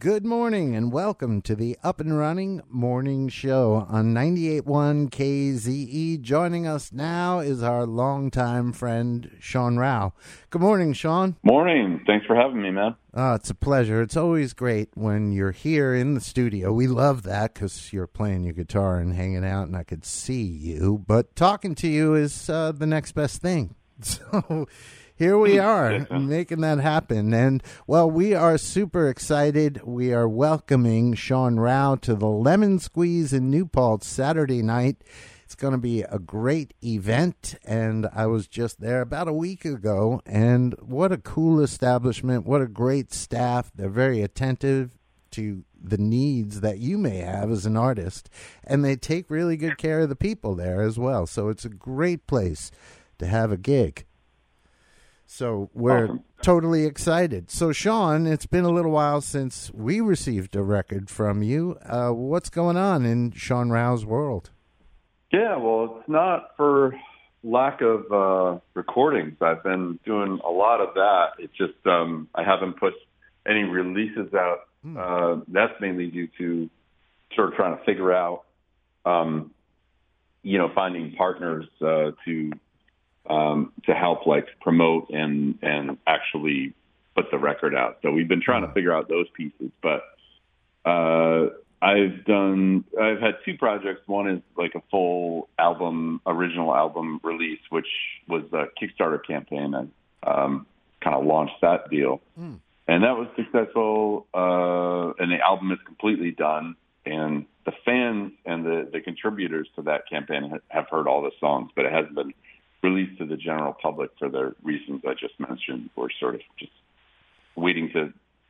Good morning and welcome to the Up and Running Morning Show on 98.1 KZE. Joining us now is our longtime friend, Sean Rao. Good morning, Sean. Morning. Thanks for having me, man. It's a pleasure. It's always great when you're here in the studio. We love that because you're playing your guitar and hanging out and I could see you. But talking to you is the next best thing. So here we are making that happen. And, well, we are super excited. We are welcoming Sean Rao to the Lemon Squeeze in New Paltz Saturday night. It's going to be a great event, and I was just there about a week ago, and what a cool establishment. What a great staff. They're very attentive to the needs that you may have as an artist, and they take really good care of the people there as well. So it's a great place to have a gig. So we're totally excited. So, Sean, it's been a little while since we received a record from you. What's going on in Sean Rao's world? Yeah, well, it's not for lack of recordings. I've been doing a lot of that. It's just I haven't put any releases out. That's mainly due to sort of trying to figure out, finding partners to help like promote and actually put the record out. So we've been trying to figure out those pieces, but I've had two projects. One is like a full original album release, which was a Kickstarter campaign. I kind of launched that deal, and that was successful. And the album is completely done. And the fans and the contributors to that campaign have heard all the songs, but it hasn't been released to the general public for the reasons I just mentioned. We're sort of just waiting to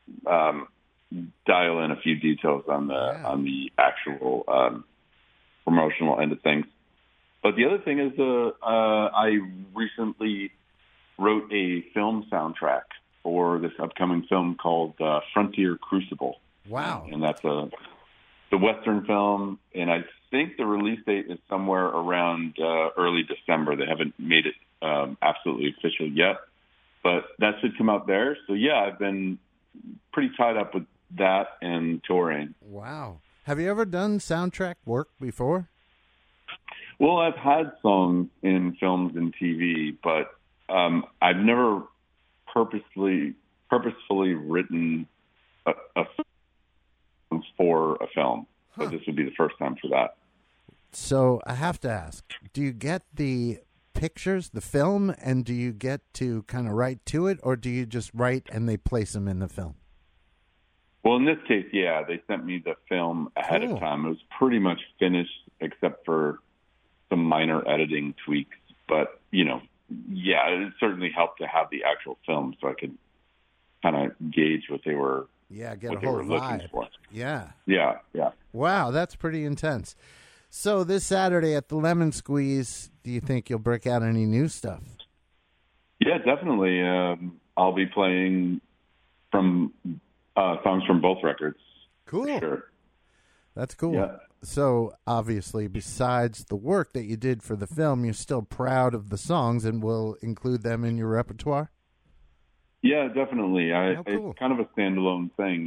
dial in a few details on the actual promotional end of things. But the other thing is I recently wrote a film soundtrack for this upcoming film called Frontier Crucible. Wow. And that's the Western film, and I think the release date is somewhere around early December. They haven't made it absolutely official yet, but that should come out there. So, yeah, I've been pretty tied up with that and touring. Wow. Have you ever done soundtrack work before? Well, I've had songs in films and TV, but I've never purposefully written a song for a film. So this would be the first time for that. So I have to ask, do you get the pictures, the film, and do you get to kind of write to it, or do you just write and they place them in the film? Well, in this case, yeah, they sent me the film ahead of time. It was pretty much finished except for some minor editing tweaks. But, it certainly helped to have the actual film so I could kind of gauge what they were get a whole vibe. For. Yeah. Yeah. Wow, that's pretty intense. So this Saturday at the Lemon Squeeze, do you think you'll break out any new stuff? Yeah, definitely. I'll be playing from songs from both records. Cool. For sure. That's cool. Yeah. So obviously, besides the work that you did for the film, you're still proud of the songs and will include them in your repertoire? Yeah, definitely. Cool. It's kind of a standalone thing.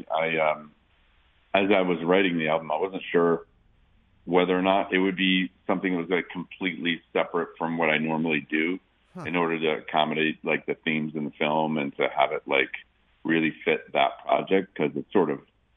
As I was writing the album, I wasn't sure whether or not it would be something that was like completely separate from what I normally do in order to accommodate like the themes in the film and to have it like really fit that project. Cause it's sort of,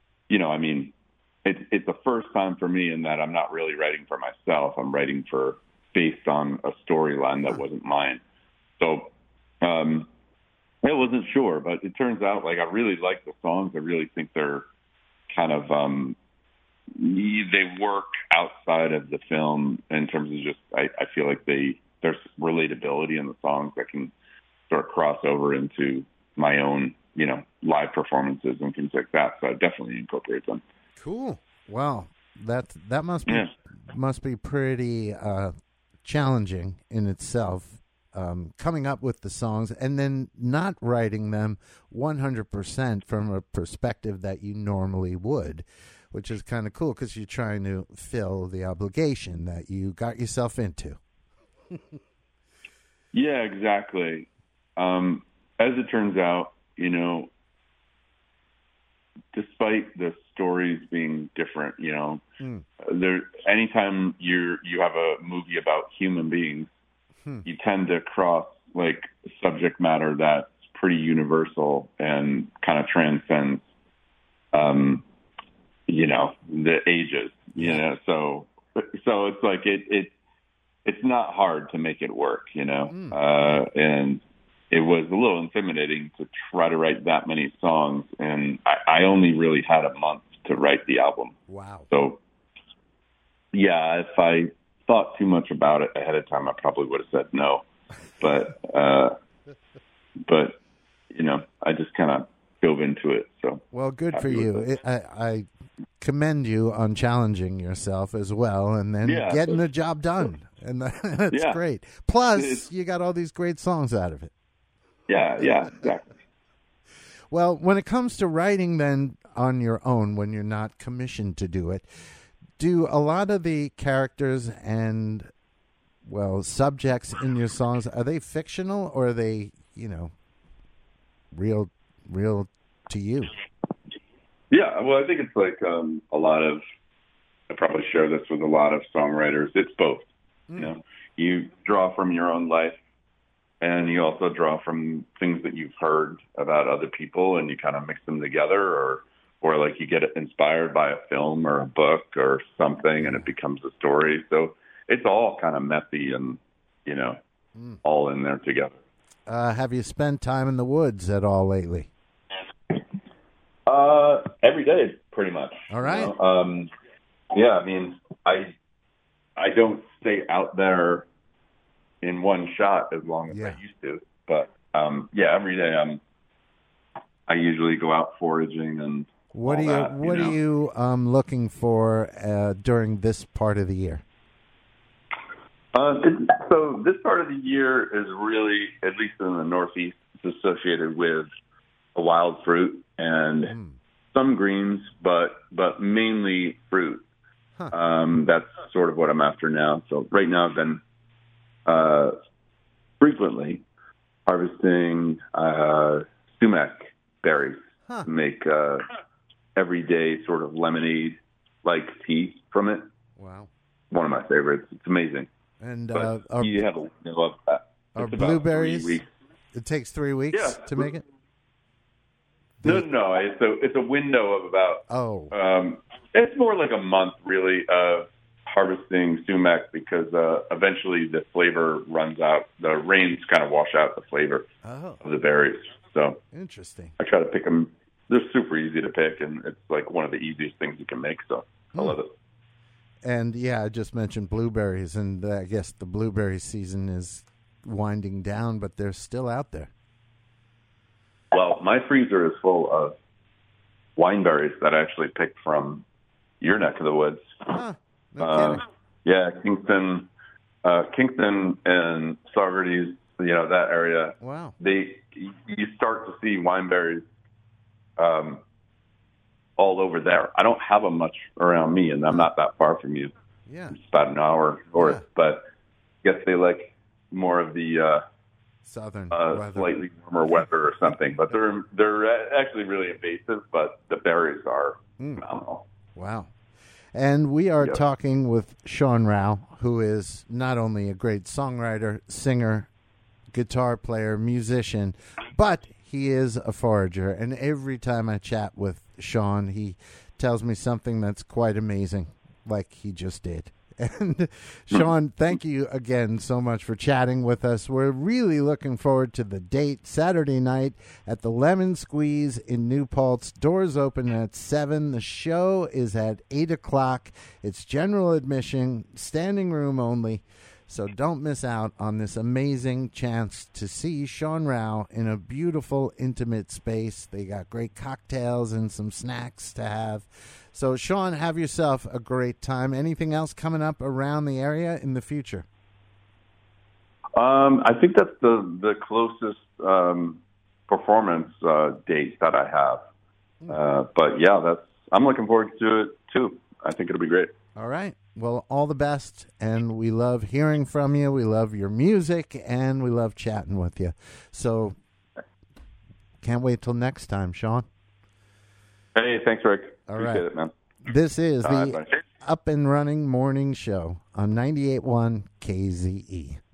it's the first time for me in that I'm not really writing for myself. I'm writing based on a storyline that wasn't mine. So, I wasn't sure, but it turns out like I really like the songs. I really think they're kind of they work outside of the film in terms of just I feel like there's relatability in the songs that can sort of cross over into my own live performances and things like that. So I definitely incorporate them. Cool. Wow, that must be pretty challenging in itself. Coming up with the songs and then not writing them 100% from a perspective that you normally would, which is kind of cool because you're trying to fill the obligation that you got yourself into. Yeah, exactly. As it turns out, despite the stories being different, there anytime you have a movie about human beings, you tend to cross like subject matter that's pretty universal and kind of transcends, the ages, so it's like it's not hard to make it work, and it was a little intimidating to try to write that many songs, and I only really had a month to write the album. Wow. So, yeah, if I thought too much about it ahead of time, I probably would have said no. But I just kind of dove into it. So, well, good for you. I commend you on challenging yourself as well, and then getting the job done, and that's great. Plus, you got all these great songs out of it. Yeah, exactly. Well, when it comes to writing then on your own, when you're not commissioned to do it, do a lot of the characters and, subjects in your songs, are they fictional or are they, real to you? Yeah, well, I think it's like a lot of, I probably share this with a lot of songwriters. It's both. You draw from your own life, and you also draw from things that you've heard about other people, and you kind of mix them together, or like you get inspired by a film or a book or something, and it becomes a story. So it's all kind of messy and, all in there together. Have you spent time in the woods at all lately? Every day, pretty much. All right. Yeah, I mean, I don't stay out there in one shot as long as I used to, but every day I usually go out foraging and what are you looking for during this part of the year? So this part of the year is really, at least in the Northeast, it's associated with a wild fruit and some greens, but mainly fruit. That's sort of what I'm after now. So right now I've been frequently harvesting sumac berries to make everyday sort of lemonade-like tea from it. Wow. One of my favorites. It's amazing. And you have a window of that. Are blueberries? It takes 3 weeks to make it? No. It's a window of about. It's more like a month, really, of harvesting sumac because eventually the flavor runs out. The rains kind of wash out the flavor of the berries. So interesting. I try to pick them. They're super easy to pick, and it's like one of the easiest things you can make. So I love it. And I just mentioned blueberries, and I guess the blueberry season is winding down, but they're still out there. Well, my freezer is full of wineberries that I actually picked from your neck of the woods. No kidding. Yeah, Kingston and Saugerties, that area. Wow. You start to see wineberries all over there. I don't have them much around me, and I'm not that far from you. Yeah. It's about an hour north, but I guess they like more of the southern slightly warmer weather or something. But they're actually really invasive, but the berries are phenomenal. Wow. And we are talking with Sean Rao, who is not only a great songwriter, singer, guitar player, musician, but he is a forager. And every time I chat with Sean, he tells me something that's quite amazing, like he just did. And Sean, thank you again so much for chatting with us. We're really looking forward to the date, Saturday night at the Lemon Squeeze in New Paltz. Doors open at 7. The show is at 8 o'clock. It's general admission, standing room only. So don't miss out on this amazing chance to see Sean Rao in a beautiful, intimate space. They got great cocktails and some snacks to have. So, Sean, have yourself a great time. Anything else coming up around the area in the future? I think that's the closest performance date that I have. But, yeah, I'm looking forward to it, too. I think it'll be great. All right. Well, all the best, and we love hearing from you. We love your music, and we love chatting with you. So can't wait till next time, Sean. Hey, thanks, Rick. All Appreciate right. it, man. This is the Bye. Up and Running Morning Show on 98.1 KZE.